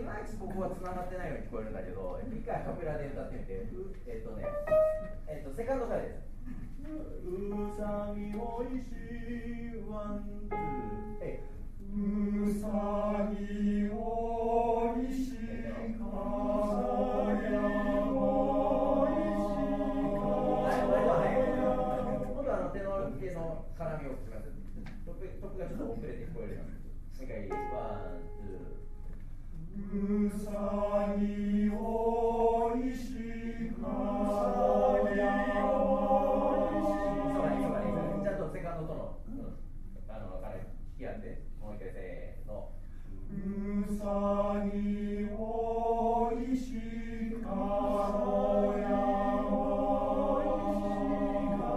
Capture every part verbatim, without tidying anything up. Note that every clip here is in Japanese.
まいち僕は繋がってないように聞こえるんだけど、一回カペラで歌ってみて、えっ、ー、とね、えっ、ー、とセカンドからです。うさぎおいしいワンツー、えうさぎおいしいかやおいしいかや。今度はあの手の手の絡みをします。トップトップがちょっと遅れて聞こえるように。もう一回ワンツー。 うさぎおいしかやおいしいか。 そうだねそうだね。ちゃんとセカンドとの、うん、あのあれ引き合って、もう一回せーの。 うさぎおいしかやおいしか。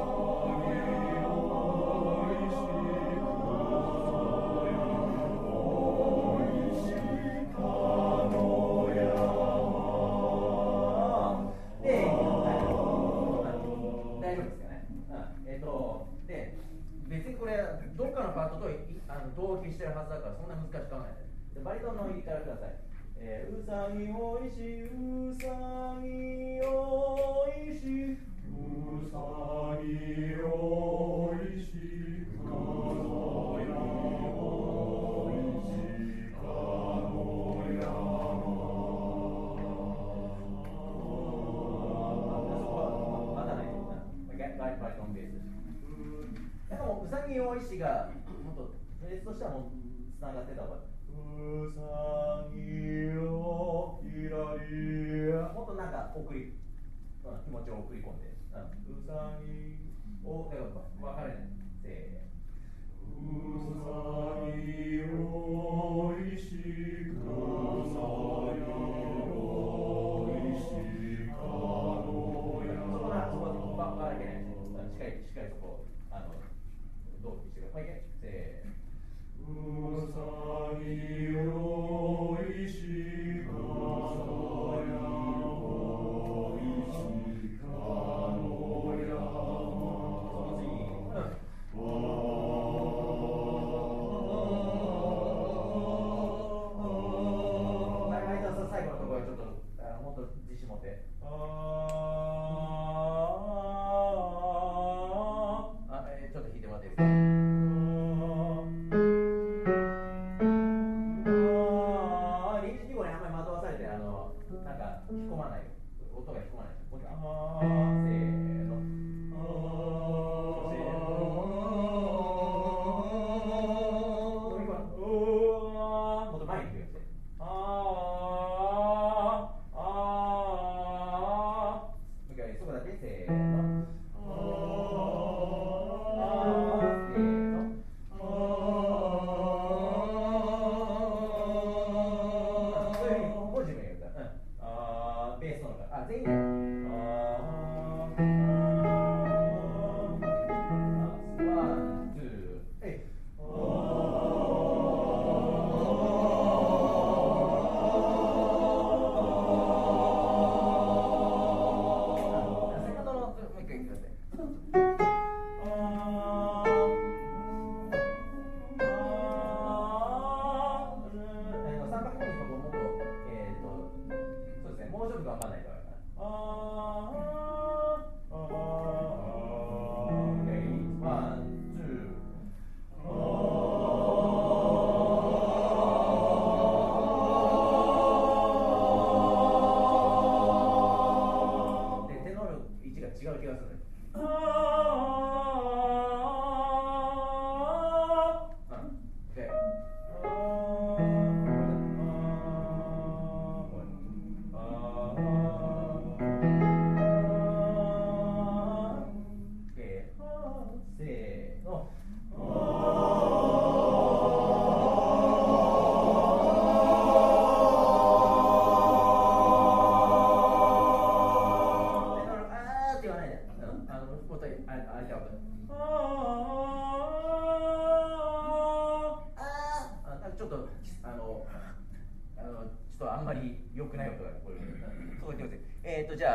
どっかのパートとあの同期してるはずだからそんな難しく考えないで。バリトンの入りからください。えー、うさぎおいしい、うさぎおいしい、 うさぎおいしい、うさぎおいしいかのやまだない。バリトンベース。でもうさぎおいしがもっとベースとしてはもうつながってた方がうさぎをひらりもっとなんか送り気持ちを送り込んで、うん、うさぎをだから分かれない。せーうさぎおいしくうさぎおいしかのや。 そこなそこばばらけないです。しっかりしっかりそこあの同期してください。せーうさぎおいしかやおいしかのや。 その次、うん最後のところちょっとあのもっと自信持って。ああ、えー、ちょっと弾いてもらっていいですか。ああ、リーチにごね、あんまり惑わされて、あの、なんか、引っ込まないよ。音が引っ込まない。もう一回。あー、せーの。そして、もっと前に行くようにして。あー、あー、もう一回、そこだけ、せーの。ちょっとあのあのちょっとあんまり良くない音がこれそう言ってます。えっとじゃあ。